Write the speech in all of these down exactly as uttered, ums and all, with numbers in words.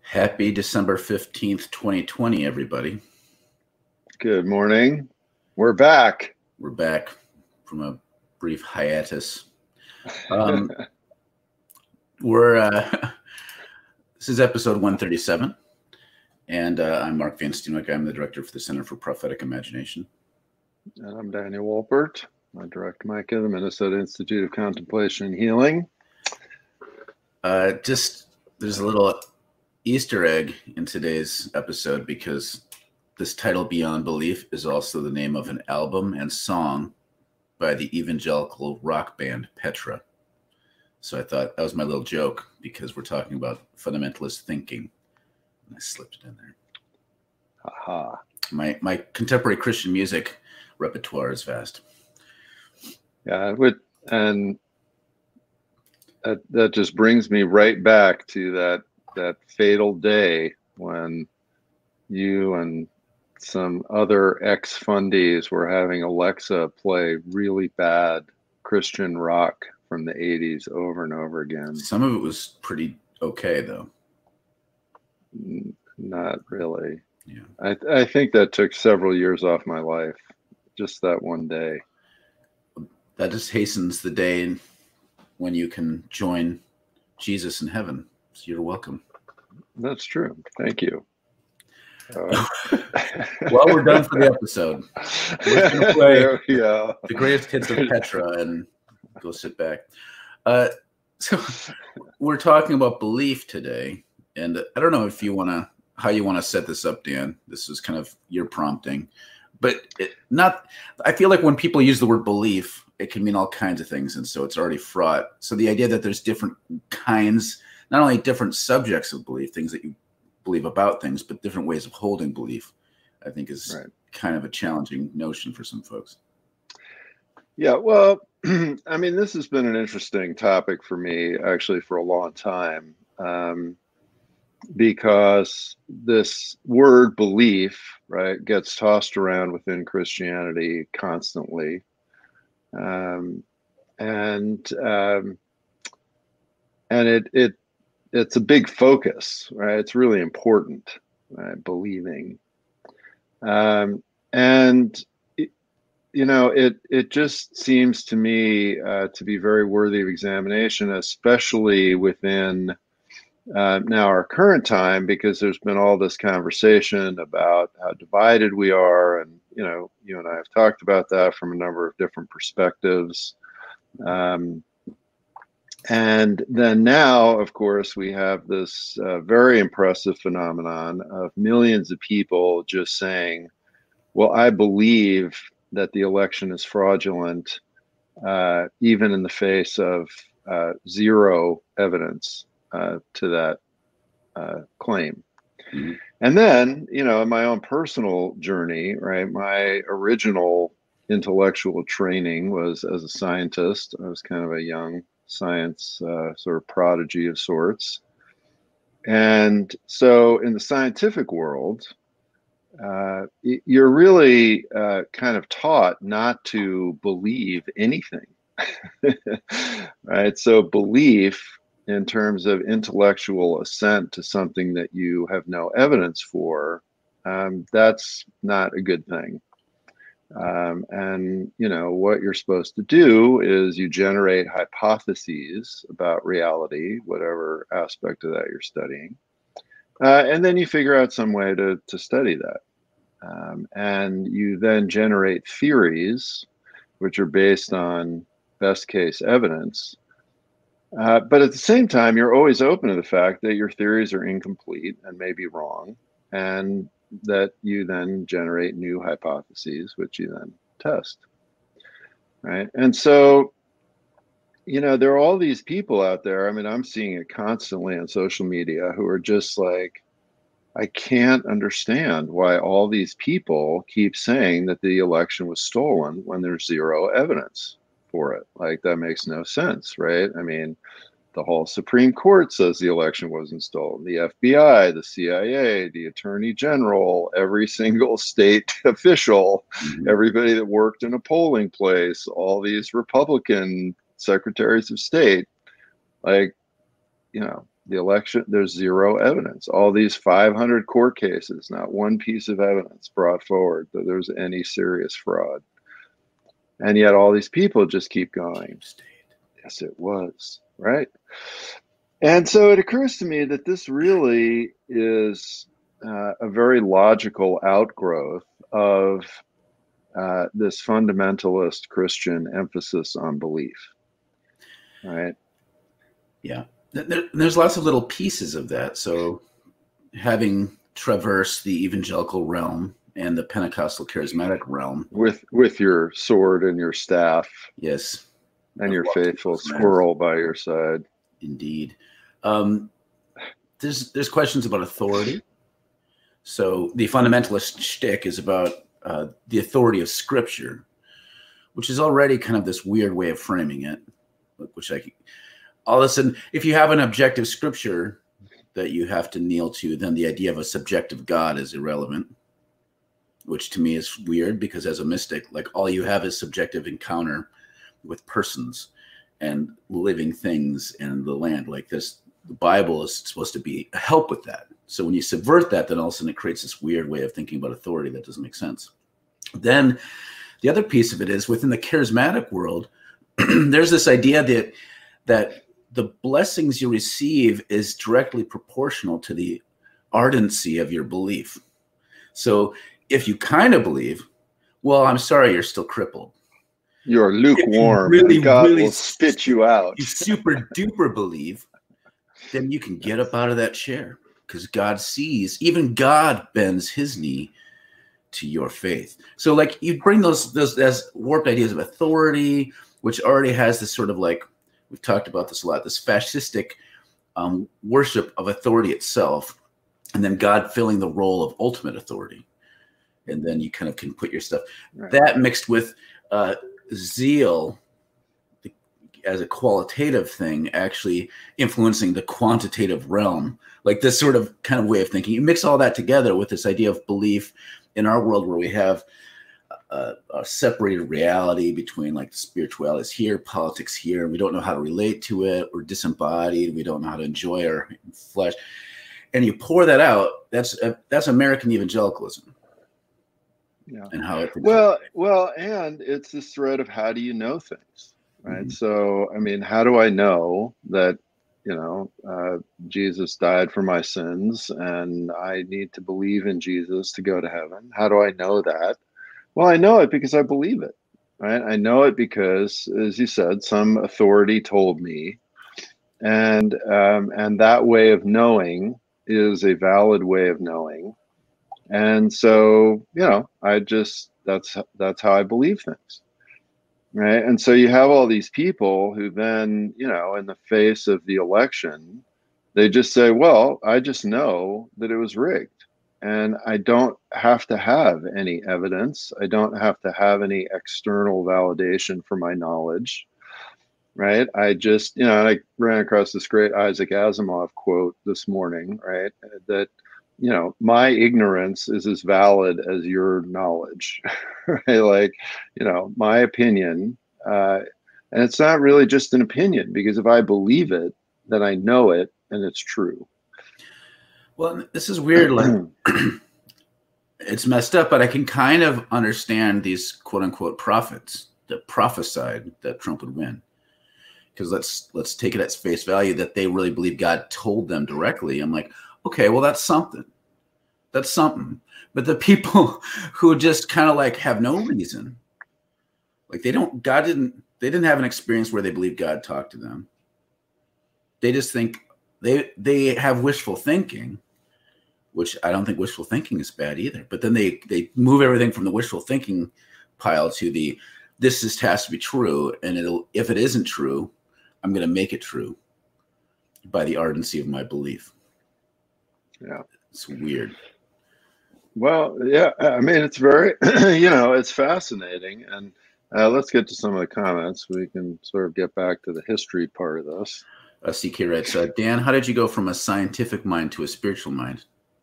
Happy December fifteenth, twenty twenty, everybody. Good morning. We're back. We're back from a brief hiatus. Um, we're uh, this is episode one thirty-seven, and uh, I'm Mark Van Steenwyk. I'm the director for the Center for Prophetic Imagination. And I'm Daniel Wolpert. I direct Micah, the Minnesota Institute of Contemplation and Healing. Uh, just there's a little Easter egg in today's episode because this title, Beyond Belief, is also the name of an album and song by the evangelical rock band Petra. So I thought that was my little joke because we're talking about fundamentalist thinking. And I slipped it in there. Aha. My my contemporary Christian music repertoire is vast. Yeah, it would, and that, that just brings me right back to that that fatal day when you and some other ex-fundies were having Alexa play really bad Christian rock from the eighties over and over again. Some of it was pretty okay, though. N- Not really. Yeah. I, th- I think that took several years off my life, just that one day. That just hastens the day when you can join Jesus in heaven. So you're welcome. That's true. Thank you. Uh, well, we're done for the episode. We're going to play there we go. the greatest hits of Petra and go sit back. Uh, so we're talking about belief today, and I don't know if you want to, how you want to set this up, Dan. This is kind of your prompting, but it, not. I feel like when people use the word belief, it can mean all kinds of things, and so it's already fraught. So the idea that there's different kinds, not only different subjects of belief, things that you believe about things, but different ways of holding belief, I think is right. Kind of a challenging notion for some folks. Yeah, well, I mean, this has been an interesting topic for me actually for a long time, um, because this word belief, right, gets tossed around within Christianity constantly. Um, and um, and it it it's a big focus, right? It's really important, right? Believing, um, and it, you know, it it just seems to me uh, to be very worthy of examination, especially within uh, now our current time, because there's been all this conversation about how divided we are, and you know, you and I have talked about that from a number of different perspectives. Um, and then now, of course, we have this uh, very impressive phenomenon of millions of people just saying, well, I believe that the election is fraudulent, uh, even in the face of uh, zero evidence uh, to that uh, claim. Mm-hmm. And then, you know, in my own personal journey, right, my original intellectual training was as a scientist. I was kind of a young science uh, sort of prodigy of sorts. And so in the scientific world, uh, you're really uh, kind of taught not to believe anything, right? So belief in terms of intellectual assent to something that you have no evidence for, um, that's not a good thing. Um, and, you know, what you're supposed to do is you generate hypotheses about reality, whatever aspect of that you're studying. Uh, and then you figure out some way to, to study that. Um, and you then generate theories, which are based on best case evidence. Uh, but at the same time, you're always open to the fact that your theories are incomplete and maybe wrong, and that you then generate new hypotheses, which you then test, right? And so, you know, there are all these people out there. I mean, I'm seeing it constantly on social media who are just like, I can't understand why all these people keep saying that the election was stolen when there's zero evidence for it. Like, that makes no sense, right? I mean, the whole Supreme Court says the election wasn't stolen. The F B I, the C I A, the Attorney General, every single state official, mm-hmm. everybody that worked in a polling place, all these Republican secretaries of state, like, you know, The election, there's zero evidence. All these five hundred court cases, not one piece of evidence brought forward that there's any serious fraud. And yet all these people just keep going. Yes, it was, right? And so it occurs to me that this really is uh, a very logical outgrowth of uh, this fundamentalist Christian emphasis on belief, right? Yeah. There, there's lots of little pieces of that. So having traversed the evangelical realm and the Pentecostal charismatic realm. With with your sword and your staff. Yes. And your faithful squirrel by your side. Indeed. Um, there's there's questions about authority. So the fundamentalist shtick is about uh, the authority of Scripture, which is already kind of this weird way of framing it, which I all of a sudden, if you have an objective Scripture that you have to kneel to, then the idea of a subjective God is irrelevant, which to me is weird because as a mystic, like all you have is subjective encounter with persons and living things in the land. Like this, the Bible is supposed to be a help with that. So when you subvert that, then all of a sudden it creates this weird way of thinking about authority that doesn't make sense. Then the other piece of it is within the charismatic world, there's this idea that that the blessings you receive is directly proportional to the ardency of your belief. So if you kind of believe, well, I'm sorry, you're still crippled. You're lukewarm. You really, and God really will spit you out. You super duper believe, then you can get up out of that chair because God sees, even God bends his knee to your faith. So like you bring those, those as warped ideas of authority, which already has this sort of like, we've talked about this a lot, this fascistic um, worship of authority itself, and then God filling the role of ultimate authority. And then you kind of can put your stuff, right. That mixed with uh, zeal as a qualitative thing, actually influencing the quantitative realm, like this sort of kind of way of thinking. You mix all that together with this idea of belief in our world where we have a, a separated reality between like spirituality is here, politics here, and we don't know how to relate to it. We're disembodied. We don't know how to enjoy our flesh. And you pour that out, that's uh, that's American evangelicalism. Yeah. And how it well, well, and it's this thread of how do you know things, right? Mm-hmm. So, I mean, how do I know that, you know, uh, Jesus died for my sins and I need to believe in Jesus to go to heaven? How do I know that? Well, I know it because I believe it, right? I know it because, as you said, some authority told me, and um, and that way of knowing is a valid way of knowing. And so, you know, I just, that's, that's how I believe things. Right. And so you have all these people who then, you know, in the face of the election, they just say, well, I just know that it was rigged and I don't have to have any evidence. I don't have to have any external validation for my knowledge. Right. I just, you know, I ran across this great Isaac Asimov quote this morning, right, that, you know, my ignorance is as valid as your knowledge, right? Like, you know, my opinion, uh, and it's not really just an opinion, because if I believe it, then I know it and it's true. Well, this is weird. Like, it's messed up, but I can kind of understand these quote unquote prophets that prophesied that Trump would win. Because let's let's take it at face value that they really believe God told them directly. I'm like, okay, well, that's something. That's something. But the people who just kind of like have no reason, like they don't, God didn't, they didn't have an experience where they believe God talked to them. They just think they they have wishful thinking, which I don't think wishful thinking is bad either. But then they they move everything from the wishful thinking pile to the this just has to be true, and it'll if it isn't true, I'm going to make it true by the ardency of my belief. Yeah. It's weird. Well, yeah, I mean, it's very, you know, it's fascinating. And uh, let's get to some of the comments. We can sort of get back to the history part of this. Uh, C K writes, uh, Dan, how did you go from a scientific mind to a spiritual mind?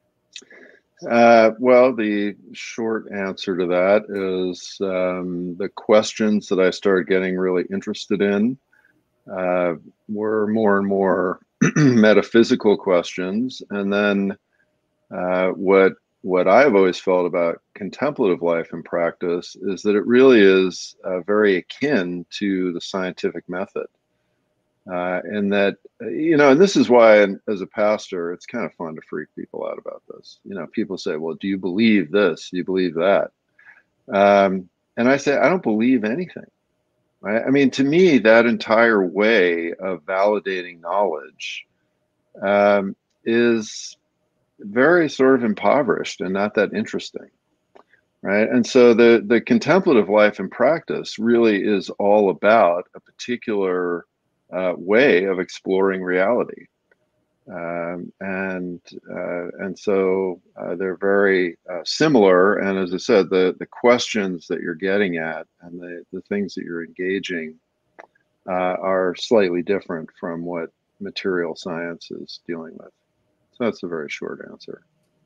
Uh, well, the short answer to that is um, the questions that I started getting really interested in uh, were more and more metaphysical questions, and then uh, what what I've always felt about contemplative life and practice is that it really is uh, very akin to the scientific method. Uh, and that, you know, and this is why, as a pastor, it's kind of fun to freak people out about this. You know, people say, well, do you believe this? Do you believe that? Um, and I say, I don't believe anything. Right? I mean, to me, that entire way of validating knowledge um, is very sort of impoverished and not that interesting. Right. And so the, the contemplative life and practice really is all about a particular uh, way of exploring reality. Um, and uh, and so uh, they're very uh, similar. And as I said, the, the questions that you're getting at and the, the things that you're engaging uh, are slightly different from what material science is dealing with. So that's a very short answer.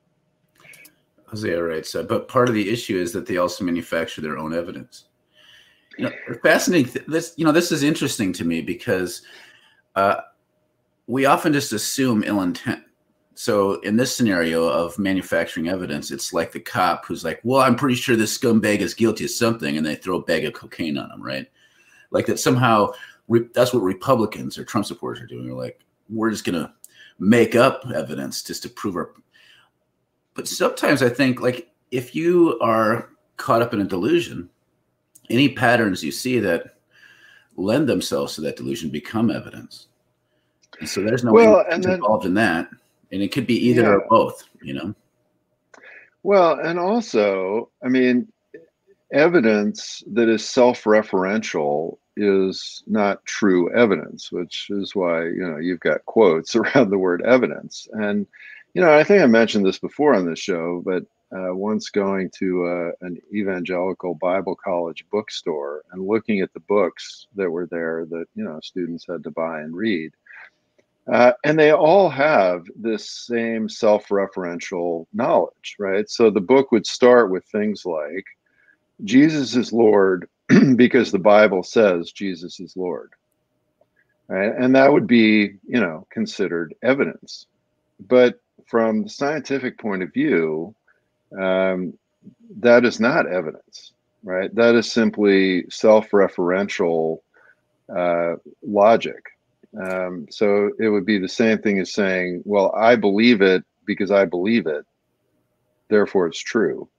Hosea writes, uh, but part of the issue is that they also manufacture their own evidence. You know, fascinating. Th- this, you know, this is interesting to me because uh, we often just assume ill intent. So in this scenario of manufacturing evidence, it's like the cop who's like, well, I'm pretty sure this scumbag is guilty of something, and they throw a bag of cocaine on him, right? Like that somehow re- that's what Republicans or Trump supporters are doing. They're like, we're just going to make up evidence just to prove our... But sometimes I think, like, if you are caught up in a delusion, any patterns you see that lend themselves to that delusion become evidence. And so there's no well, and then, involved in that. And it could be either yeah. or both, you know? Well, and also, I mean, evidence that is self-referential is not true evidence, which is why, you know, you've got quotes around the word evidence. And, you know, I think I mentioned this before on this show, but uh, once going to uh, an evangelical Bible college bookstore and looking at the books that were there that, you know, students had to buy and read, Uh, and they all have this same self-referential knowledge, right? So the book would start with things like, Jesus is Lord because the Bible says Jesus is Lord, right? And that would be, you know, considered evidence. But from the scientific point of view, um, that is not evidence, right? That is simply self-referential uh, logic. Um, so it would be the same thing as saying, well, I believe it because I believe it, therefore it's true.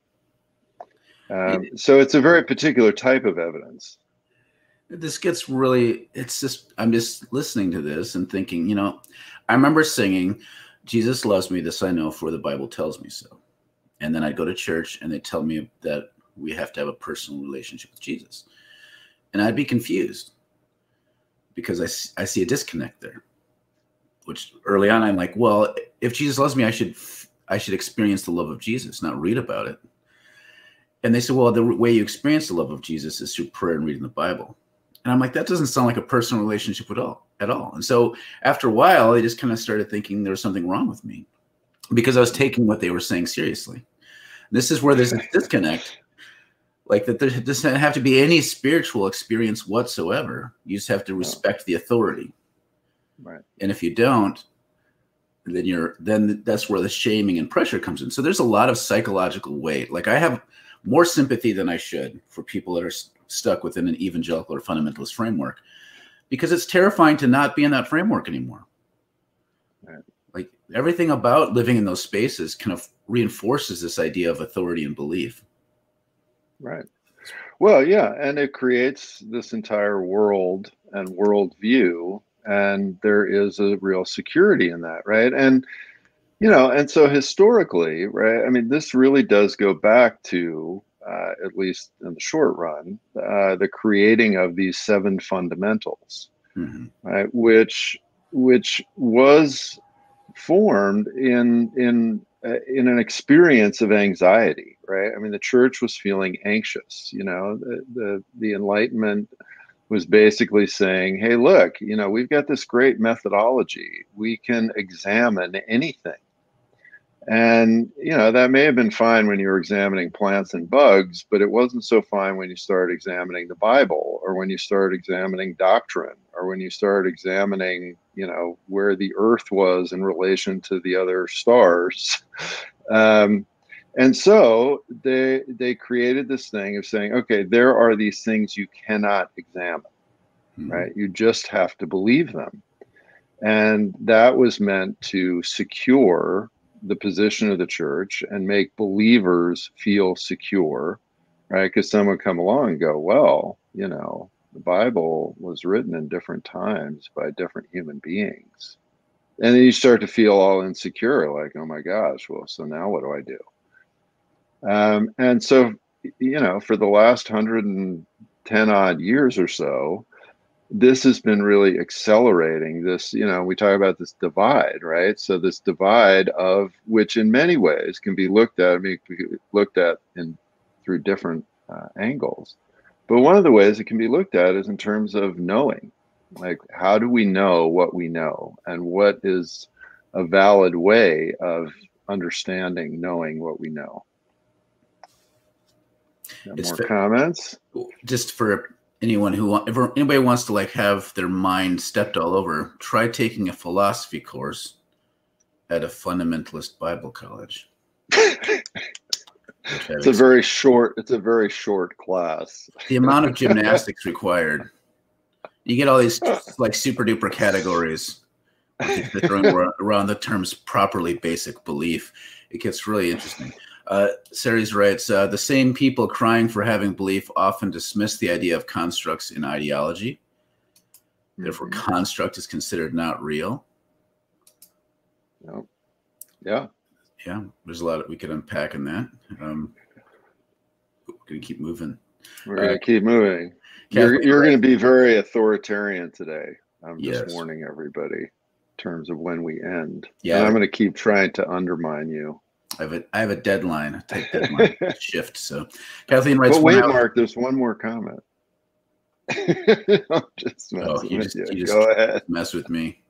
Um, so it's a very particular type of evidence. This gets really, it's just, I'm just listening to this and thinking, you know, I remember singing, Jesus loves me, this I know, for the Bible tells me so. And then I'd go to church and they'd tell me that we have to have a personal relationship with Jesus. And I'd be confused, because I, I see a disconnect there, which early on I'm like, well, if Jesus loves me, I should I should experience the love of Jesus, not read about it. And they said, well, the way you experience the love of Jesus is through prayer and reading the Bible. And I'm like, that doesn't sound like a personal relationship at all, at all. And so after a while, I just kind of started thinking there was something wrong with me because I was taking what they were saying seriously. This is where there's a disconnect. Like that there doesn't have to be any spiritual experience whatsoever. You just have to respect the authority. Right. And if you don't, then you're then that's where the shaming and pressure comes in. So there's a lot of psychological weight. Like I have more sympathy than I should for people that are st- stuck within an evangelical or fundamentalist framework, because it's terrifying to not be in that framework anymore. Right. Like everything about living in those spaces kind of reinforces this idea of authority and belief. Right. Well, yeah, and it creates this entire world and worldview, and there is a real security in that, right? And you know, and so historically, right? I mean, this really does go back to, uh, at least in the short run, uh, the creating of these seven fundamentals, mm-hmm. right? Which which was formed in in uh, in an experience of anxiety, right? I mean, the church was feeling anxious. You know, the the, the Enlightenment was basically saying, hey, look, you know, we've got this great methodology. We can examine anything. And, you know, that may have been fine when you were examining plants and bugs, but it wasn't so fine when you started examining the Bible or when you started examining doctrine or when you start examining, you know, where the Earth was in relation to the other stars. Um, and so they they created this thing of saying, okay, there are these things you cannot examine, mm-hmm. right? You just have to believe them. And that was meant to secure the position of the church and make believers feel secure, right? Because someone would come along and go, well, you know, the Bible was written in different times by different human beings. And then you start to feel all insecure, like, oh my gosh, well, so now what do I do? Um, and so, you know, for the last one hundred ten odd years or so, this has been really accelerating this, you know, we talk about this divide, right? So this divide of which in many ways can be looked at, I mean, looked at in through different uh, angles. But one of the ways it can be looked at is in terms of knowing, like, how do we know what we know, and what is a valid way of understanding, knowing what we know? More fa- comments? Just for anyone who want, if anybody wants to like have their mind stepped all over, try taking a philosophy course at a fundamentalist Bible college. It's a very short, it's a very shurt class. The amount of gymnastics required. You get all these like super duper categories around the terms properly basic belief. It gets really interesting. Uh, Ceres writes, uh, the same people crying for having belief often dismiss the idea of constructs in ideology. Mm-hmm. Therefore, construct is considered not real. No. Yeah. Yeah, there's a lot that we could unpack in that. Um, we're going to keep moving. We're going to uh, keep moving. You're, you're going to be very authoritarian today. I'm just yes. warning everybody in terms of when we end. Yeah. And I'm going to keep trying to undermine you. I have a, I have a deadline, a tight deadline shift. So Kathleen writes. But wait, Mark, there's one more comment. I'm just messing oh, you with just, you. you Go just ahead. Mess with me.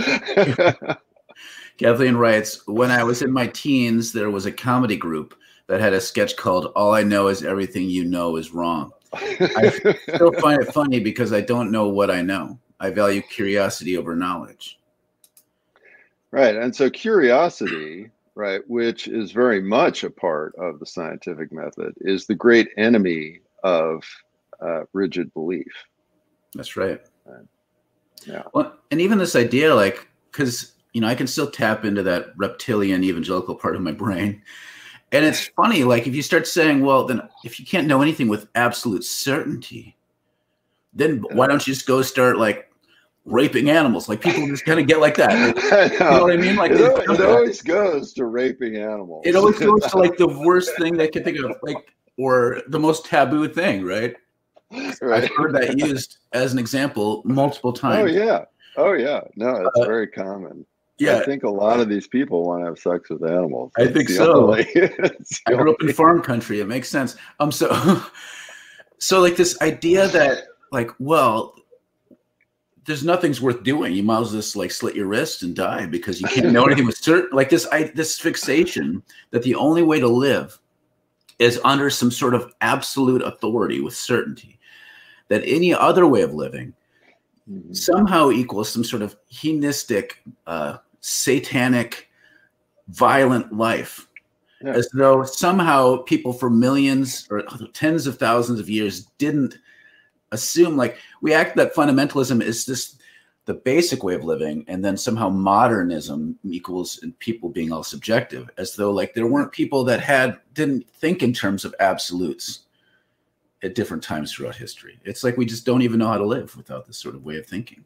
Kathleen writes, when I was in my teens, there was a comedy group that had a sketch called All I Know Is Everything You Know Is Wrong. I still find it funny because I don't know what I know. I value curiosity over knowledge. Right. And so curiosity, right, which is very much a part of the scientific method, is the great enemy of uh, rigid belief. That's right. right. Yeah. Well, and even this idea, like, because you know, I can still tap into that reptilian evangelical part of my brain. And it's funny, like if you start saying, well, then if you can't know anything with absolute certainty, then why don't you just go start like raping animals? Like people just kind of get like that. Like, know. You know what I mean? Like it, it always goes to raping animals. It always goes to like the worst thing they can think of, like, or the most taboo thing, right? Right. I've heard that used as an example multiple times. Oh yeah. Oh yeah. No, it's uh, very common. Yeah, I think a lot of these people want to have sex with animals. I think so. Only, I grew up in farm country. It makes sense. Um, so, so like this idea that like, well, there's nothing's worth doing. You might as well just like slit your wrist and die because you can't know anything with certain. Like this, I this fixation that the only way to live is under some sort of absolute authority with certainty. That any other way of living mm-hmm. somehow equals some sort of hedonistic. Uh, satanic, violent life, yeah. As though somehow people for millions or tens of thousands of years didn't assume, like we act that fundamentalism is just the basic way of living, and then somehow modernism equals people being all subjective, as though like there weren't people that had didn't think in terms of absolutes at different times throughout history. It's like we just don't even know how to live without this sort of way of thinking.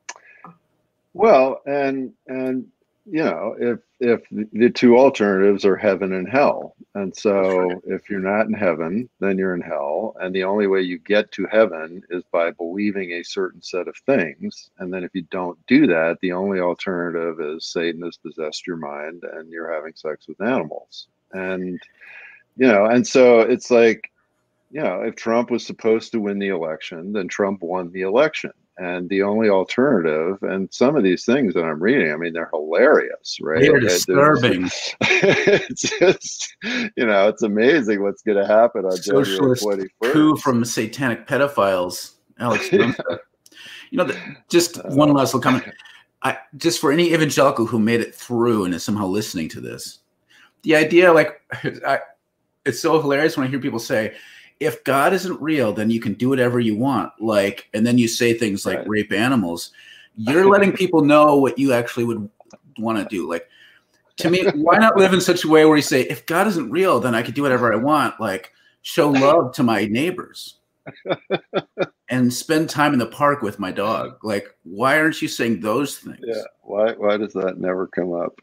Well, and and you know, if if the two alternatives are heaven and hell, and so right. If you're not in heaven, then you're in hell, and the only way you get to heaven is by believing a certain set of things, and then if you don't do that, the only alternative is Satan has possessed your mind, and you're having sex with animals, and you know, and so it's like, you know, if Trump was supposed to win the election, then Trump won the election. And the only alternative, and some of these things that I'm reading, I mean, they're hilarious, right? They're disturbing. It's just, you know, it's amazing what's going to happen on January twenty-first. Coup from satanic pedophiles, Alex. You You know, the, just one last little comment. I, just for any evangelical who made it through and is somehow listening to this, the idea, like, I, it's so hilarious when I hear people say, if God isn't real, then you can do whatever you want. Like, and then you say things like right. rape animals. You're letting people know what you actually would want to do. Like, to me, why not live in such a way where you say, if God isn't real, then I could do whatever I want. Like, show love to my neighbors and spend time in the park with my dog. Like, why aren't you saying those things? Yeah. Why, why does that never come up?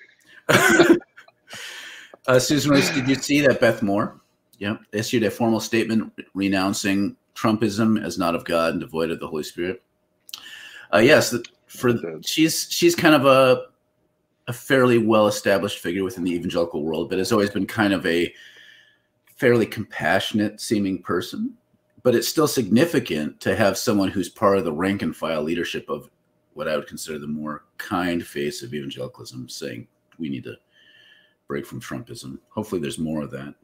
uh, Susan Royce, did you see that Beth Moore yeah, issued a formal statement renouncing Trumpism as not of God and devoid of the Holy Spirit? Uh, yes, for she's she's kind of a a fairly well-established figure within the evangelical world, but has always been kind of a fairly compassionate-seeming person. But it's still significant to have someone who's part of the rank-and-file leadership of what I would consider the more kind face of evangelicalism saying we need to break from Trumpism. Hopefully there's more of that.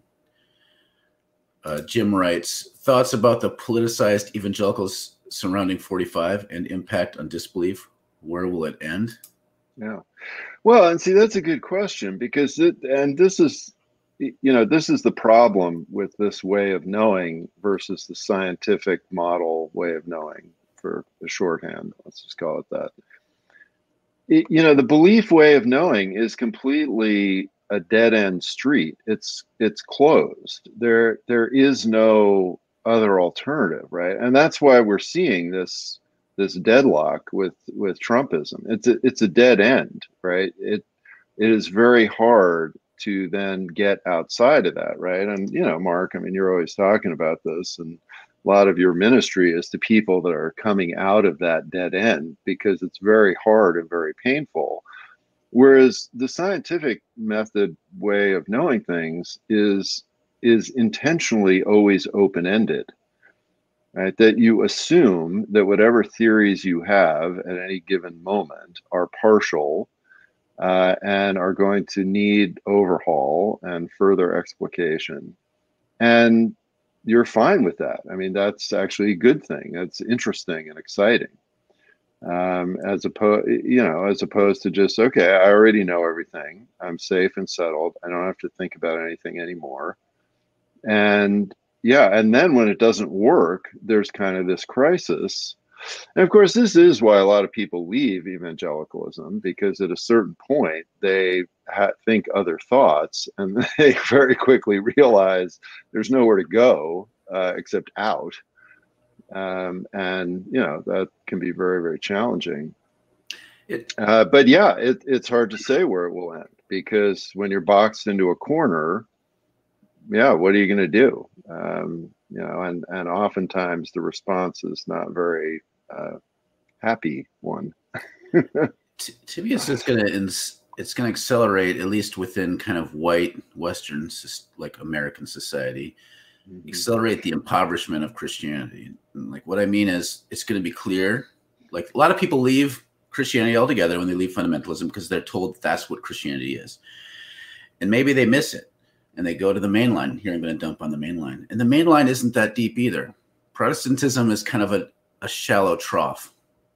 Uh, Jim writes, thoughts about the politicized evangelicals surrounding forty-five and impact on disbelief. Where will it end? Yeah. Well, and see, that's a good question because it, and this is, you know, this is the problem with this way of knowing versus the scientific model way of knowing, for the shorthand. Let's just call it that. It, you know, the belief way of knowing is completely a dead end street. It's it's closed. There there is no other alternative, right? And that's why we're seeing this this deadlock with with Trumpism. It's a, it's a dead end, right? It it is very hard to then get outside of that, right? And you know, Mark, I mean, you're always talking about this, and a lot of your ministry is to people that are coming out of that dead end because it's very hard and very painful. Whereas the scientific method way of knowing things is is intentionally always open-ended, right? That you assume that whatever theories you have at any given moment are partial uh, and are going to need overhaul and further explication. And you're fine with that. I mean, that's actually a good thing. That's interesting and exciting. Um, as opposed, you know, as opposed to just, okay, I already know everything. I'm safe and settled. I don't have to think about anything anymore. And yeah, and then when it doesn't work, there's kind of this crisis. And of course, this is why a lot of people leave evangelicalism, because at a certain point, they ha- think other thoughts and they very quickly realize there's nowhere to go uh, except out. Um, and, you know, that can be very, very challenging. It, uh, but yeah, it, it's hard to say where it will end, because when you're boxed into a corner, yeah, what are you going to do? Um, you know, and, and oftentimes the response is not very uh, happy one. to, to me, it's just going to, it's going to accelerate, at least within kind of white Western, like American society, mm-hmm. accelerate the impoverishment of Christianity. And like what I mean is it's going to be clear. Like a lot of people leave Christianity altogether when they leave fundamentalism because they're told that's what Christianity is. And maybe they miss it. And they go to the main line. Here I'm going to dump on the main line. And the main line isn't that deep either. Protestantism is kind of a, a shallow trough.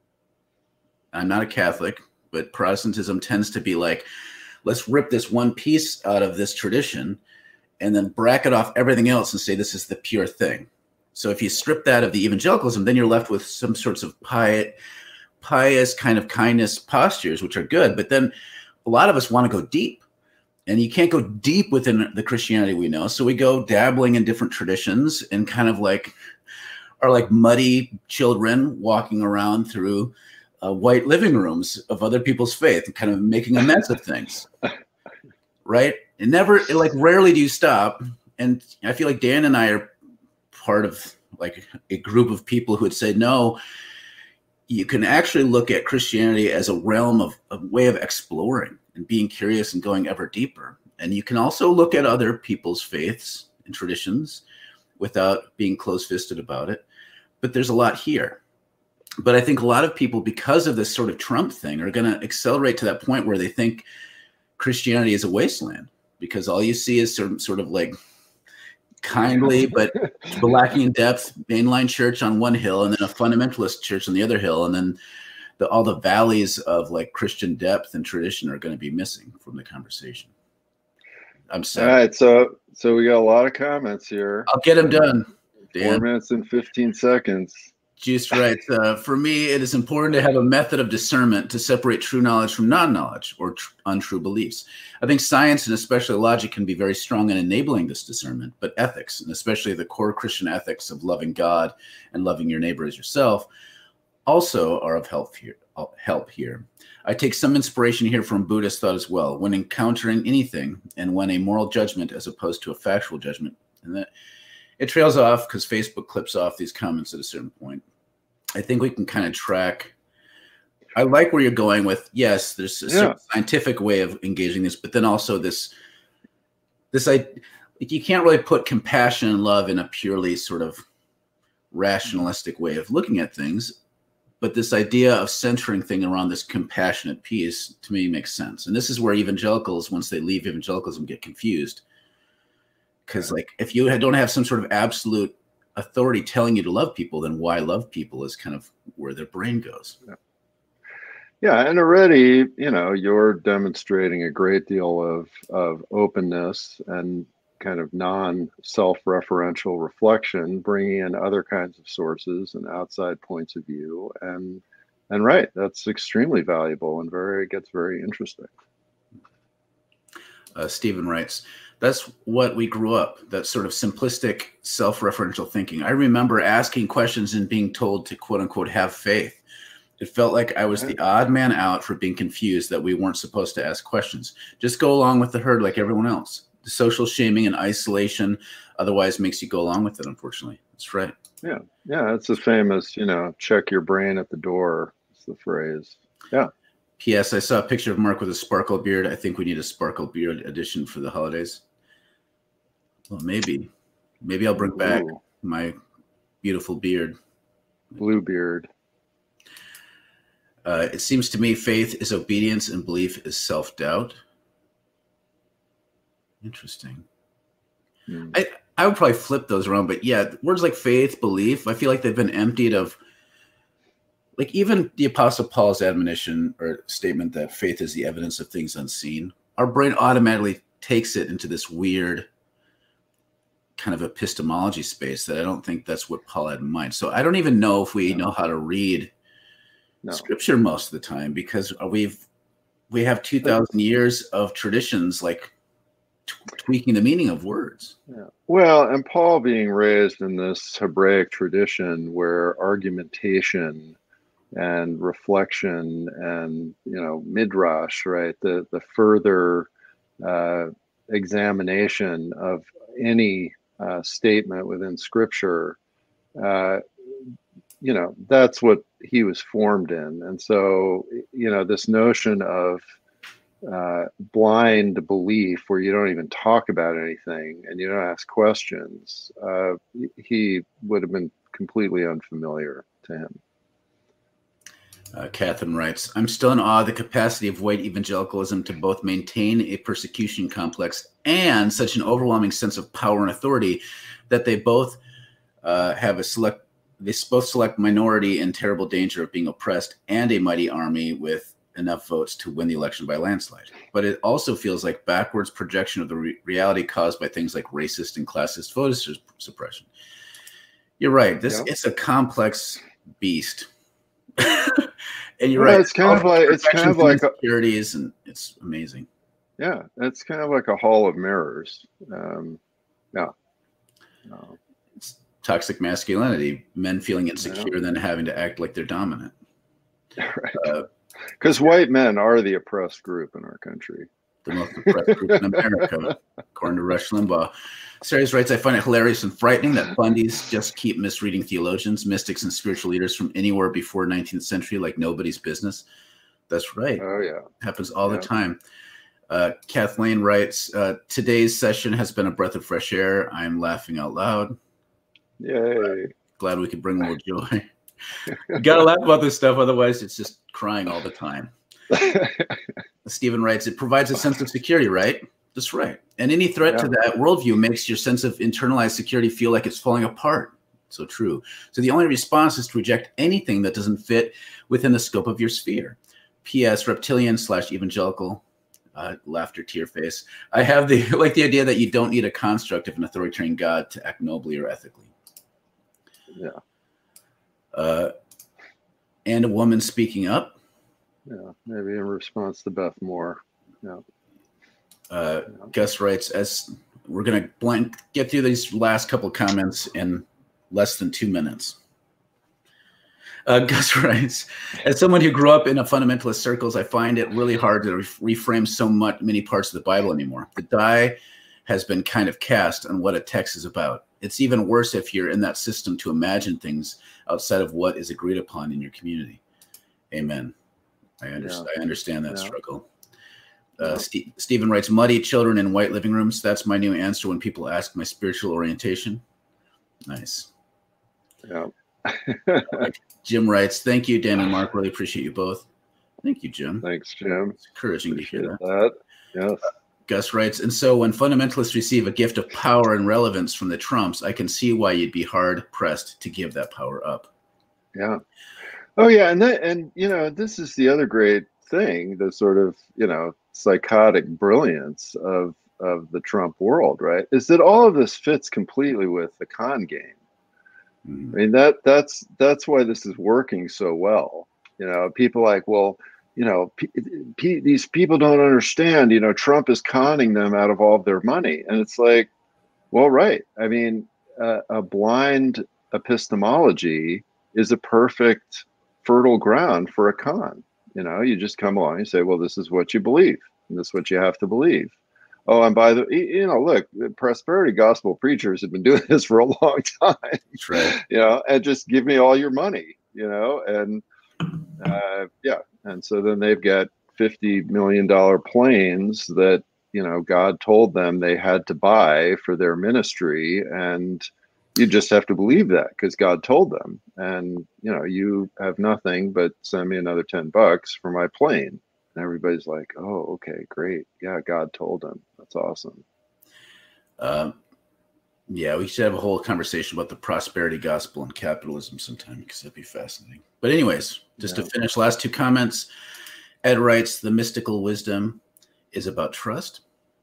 I'm not a Catholic, but Protestantism tends to be like, let's rip this one piece out of this tradition and then bracket off everything else and say this is the pure thing. So if you strip that of the evangelicalism, then you're left with some sorts of pious, pious kind of kindness postures, which are good. But then a lot of us want to go deep. And you can't go deep within the Christianity we know. So we go dabbling in different traditions and kind of like are like muddy children walking around through uh, white living rooms of other people's faith and kind of making a mess of things. Right? And never, like rarely do you stop. And I feel like Dan and I are part of like a group of people who would say, no, you can actually look at Christianity as a realm of a way of exploring and being curious and going ever deeper. And you can also look at other people's faiths and traditions without being close-fisted about it. But there's a lot here. But I think a lot of people, because of this sort of Trump thing, are going to accelerate to that point where they think Christianity is a wasteland, because all you see is sort of, sort of like kindly but lacking in depth mainline church on one hill, and then a fundamentalist church on the other hill, and then the, all the valleys of like Christian depth and tradition are going to be missing from the conversation. I'm sorry. All right, so so we got a lot of comments here. I'll get them done. Dan. Four minutes and fifteen seconds. Juice writes, uh, for me, it is important to have a method of discernment to separate true knowledge from non-knowledge or tr- untrue beliefs. I think science and especially logic can be very strong in enabling this discernment, but ethics, and especially the core Christian ethics of loving God and loving your neighbor as yourself, also are of help here. help here. I take some inspiration here from Buddhist thought as well. When encountering anything and when a moral judgment as opposed to a factual judgment, and that it trails off because Facebook clips off these comments at a certain point. I think we can kind of track. I like where you're going with, yes, there's a Yeah. scientific way of engaging this, but then also this, this, I, you can't really put compassion and love in a purely sort of rationalistic way of looking at things. But this idea of centering thing around this compassionate piece to me makes sense. And this is where evangelicals, once they leave evangelicalism, get confused. Because like, if you don't have some sort of absolute authority telling you to love people, then why love people is kind of where their brain goes. Yeah. Yeah, and already, you know, you're demonstrating a great deal of of openness and kind of non-self-referential reflection, bringing in other kinds of sources and outside points of view, and and right, that's extremely valuable and very it gets very interesting. Uh, Stephen writes, that's what we grew up, that sort of simplistic self-referential thinking. I remember asking questions and being told to quote unquote have faith. It felt like I was the odd man out for being confused that we weren't supposed to ask questions. Just go along with the herd like everyone else. The social shaming and isolation otherwise makes you go along with it, unfortunately. That's right. Yeah. Yeah. It's the famous, you know, check your brain at the door. It's the phrase. Yeah. P S. I saw a picture of Mark with a sparkle beard. I think we need a sparkle beard edition for the holidays. Well, maybe. Maybe I'll bring back Ooh. my beautiful beard. Blue beard. Uh, it seems to me faith is obedience and belief is self-doubt. Interesting. Mm. I, I would probably flip those around, but yeah, words like faith, belief, I feel like they've been emptied of, like even the Apostle Paul's admonition or statement that faith is the evidence of things unseen. Our brain automatically takes it into this weird kind of epistemology space that I don't think that's what Paul had in mind. So I don't even know if we No. know how to read No. Scripture most of the time, because we've we have two thousand years of traditions like t- tweaking the meaning of words. Yeah. Well, and Paul being raised in this Hebraic tradition where argumentation and reflection and, you know, midrash, right, the the further uh, examination of any uh, statement within Scripture, uh, you know, that's what he was formed in. And so, you know, this notion of uh, blind belief where you don't even talk about anything and you don't ask questions, uh, he would have been completely unfamiliar to him. Uh, Catherine writes, I'm still in awe of the capacity of white evangelicalism to both maintain a persecution complex and such an overwhelming sense of power and authority that they both uh, have a select They both select minority in terrible danger of being oppressed and a mighty army with enough votes to win the election by landslide. But it also feels like backwards projection of the re- reality caused by things like racist and classist voter su- suppression. You're right. This Yeah. It's a complex beast. And you're Well, right. it's kind of like it's kind of like a, insecurities, and it's amazing. yeah, it's kind of like a hall of mirrors. Um, yeah. No. Toxic masculinity, men feeling insecure, yeah. then having to act like they're dominant. Right. Because uh, white men are the oppressed group in our country. The most oppressed group in America, according to Rush Limbaugh. Sarius writes, I find it hilarious and frightening that Bundys just keep misreading theologians, mystics, and spiritual leaders from anywhere before nineteenth century like nobody's business. That's right. Oh, yeah. Happens all yeah. the time. Uh, Kathleen writes, uh, today's session has been a breath of fresh air. I'm laughing out loud. Yay. Glad we could bring more joy. You gotta laugh about this stuff, otherwise it's just crying all the time. Stephen writes, it provides a sense of security, right? That's right. And any threat Yeah. to that worldview makes your sense of internalized security feel like it's falling apart. So true. So the only response is to reject anything that doesn't fit within the scope of your sphere. P S reptilian slash evangelical, uh, laughter, tear face. I have the like the idea that you don't need a construct of an authoritarian God to act nobly or ethically. Yeah. Uh, and a woman speaking up. Yeah. Maybe in response to Beth Moore. Yeah. Uh, yeah. Gus writes, as we're going to blank get through these last couple of comments in less than two minutes. Uh, Gus writes, as someone who grew up in a fundamentalist circles, I find it really hard to re reframe so much many parts of the Bible anymore. The die has been kind of cast on what a text is about. It's even worse if you're in that system to imagine things outside of what is agreed upon in your community. Amen. I understand. Yeah. I understand that yeah. struggle. Uh, St Stephen writes, muddy children in white living rooms. That's my new answer when people ask my spiritual orientation. Nice. Yeah. Jim writes, thank you, Dan and Mark. Really appreciate you both. Thank you, Jim. Thanks, Jim. It's encouraging appreciate to hear that. that. Yes. Uh, Gus writes, and so when fundamentalists receive a gift of power and relevance from the Trumps, I can see why you'd be hard pressed to give that power up. Yeah. Oh, yeah. And that, and, you know, this is the other great thing, the sort of, you know, psychotic brilliance of, of the Trump world, right? Is that all of this fits completely with the con game. Mm-hmm. I mean, that that's, that's why this is working so well. You know, people like, well, you know, p p these people don't understand, you know, Trump is conning them out of all of their money. And it's like, well, right. I mean, uh, a blind epistemology is a perfect fertile ground for a con. You know, you just come along and say, well, this is what you believe. And this is what you have to believe. Oh, and by the, you know, look, the prosperity gospel preachers have been doing this for a long time. That's right. You know, and just give me all your money, you know, and uh, yeah. And so then they've got fifty million dollar planes that, you know, God told them they had to buy for their ministry. And you just have to believe that because God told them. And, you know, you have nothing but send me another ten bucks for my plane. And everybody's like, oh, okay, great. Yeah, God told them. That's awesome. Uh, yeah, we should have a whole conversation about the prosperity gospel and capitalism sometime because that'd be fascinating. But anyways, just yeah. to finish, last two comments. Ed writes, the mystical wisdom is about trust.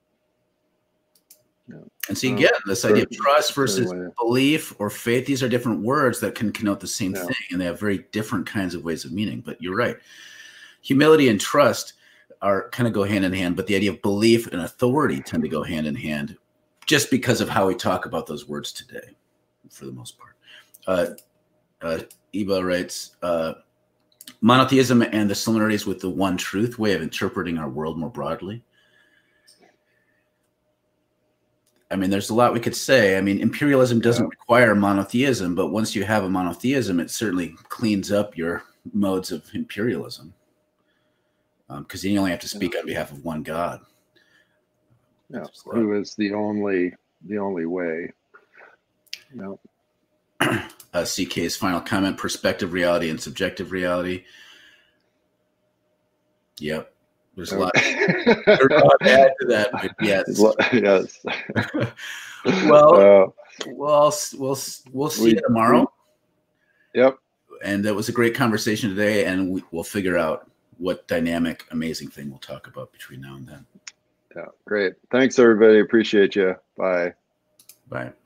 Yeah. And see, again, this idea of trust versus belief or faith, these are different words that can connote the same yeah. thing, and they have very different kinds of ways of meaning. But you're right. Humility and trust are kind of go hand in hand, but the idea of belief and authority tend to go hand in hand just because of how we talk about those words today, for the most part. Uh, uh, Eba writes, uh, monotheism and the similarities with the one truth way of interpreting our world more broadly. I mean, there's a lot we could say. I mean, imperialism doesn't yeah. require monotheism, but once you have a monotheism, it certainly cleans up your modes of imperialism. Because um, you only have to speak yeah. on behalf of one God. Yeah, who is the only the only way. Yeah. uh, C K's final comment: perspective reality and subjective reality. Yep, there's a lot. There's a lot to add to that. But yes, yes. well, uh, we'll we'll we'll see we, you tomorrow. We, yep. And that was a great conversation today, and we, we'll figure out what dynamic, amazing thing we'll talk about between now and then. Yeah, great. Thanks, everybody. Appreciate you. Bye. Bye.